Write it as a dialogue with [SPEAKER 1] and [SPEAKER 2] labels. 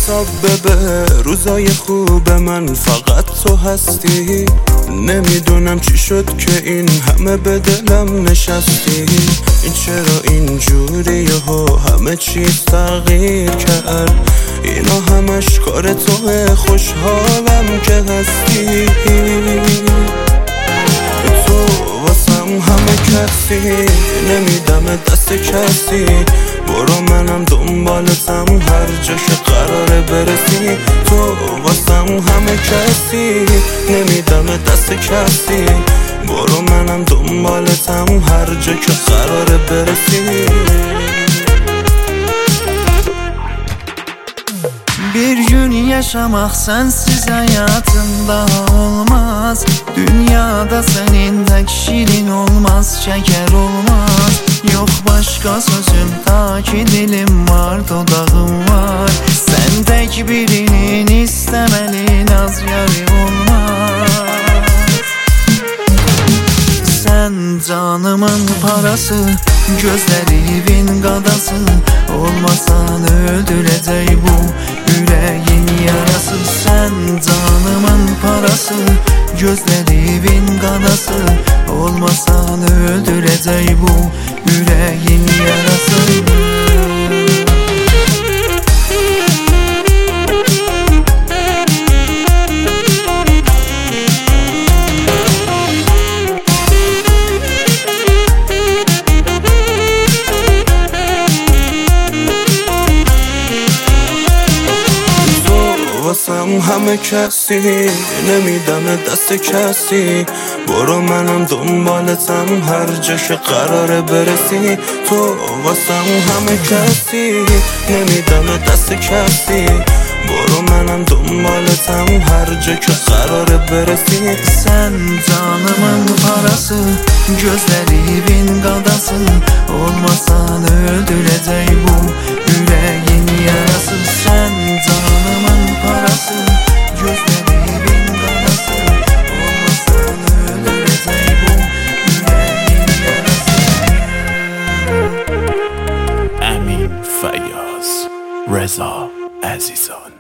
[SPEAKER 1] حساب به روزای خوب من فقط تو هستی. نمیدونم چی شد که این همه به دلم نشستی. این چرا اینجوری و همه چیز تغییر کرد؟ اینا همش کار توه، خوشحالم که هستی. تو واسم همه کسی، نمیدم دست کسی. برو منم دنبالتم هر جا که قراره برسی. تو واسم همه کسی، نمیدم دست کسی. برو منم دنبالتم هر جا که قراره برسی.
[SPEAKER 2] Bir gün yaşamak sensiz hayatımda olmaz. Dünyada senin tek şirin olmaz, şeker olmaz. Yok başka sözüm ta ki dilim var, dodağım var. Sen tek birinin istemeli, naz yari olmaz. Sen canımın parası, gözlerimin qadası. Olmasan öldürəcək bu yüreğin yarası. Sen canımın parası, gözlerimin qadası. Olmasan öldürəcək bu yüreğin yarası.
[SPEAKER 1] واسم همه کسی، نمیدم دست کسی. برو منم دنبالتم هر جا که قراره برسی. تو واسم همه کسی، نمیدم دست کسی. برو منم دنبالتم هر جا که قراره برسی.
[SPEAKER 2] Sen canımın parası, gözlerimin qadası. Olmasan öldürəcək bu yüreğin yarası. Sen canımın parası, gözlerimin qadası. Olmasan öldürəcək bu yüreğin yarası.
[SPEAKER 3] Amin Feyyaz, Reza Azizan.